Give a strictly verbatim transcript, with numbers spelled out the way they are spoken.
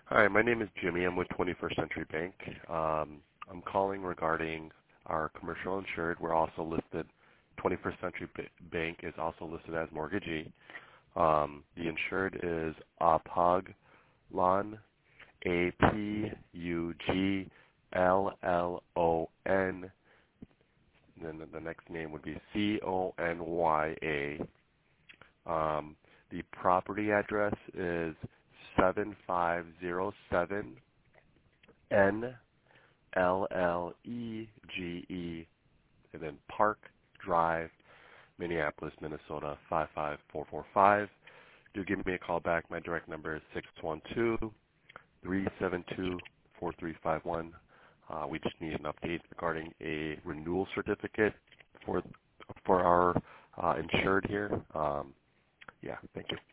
Hi, my name is Jimmy. I'm with twenty-first Century Bank. Um, I'm calling regarding our commercial insured. We're also listed, twenty-first Century B- Bank is also listed as mortgagee. Um, the insured is Apuglon, A P U G L L O N. Then the the next name would be C O N Y A. Um, the property address is seven five zero seven N L L E G E, and then Park Drive, Minneapolis, Minnesota, five five four four five. Do give me a call back. My direct number is six one two, three seven two, four three five one. Uh, we just need an update regarding a renewal certificate for for our uh, insured here. Um, yeah, thank you.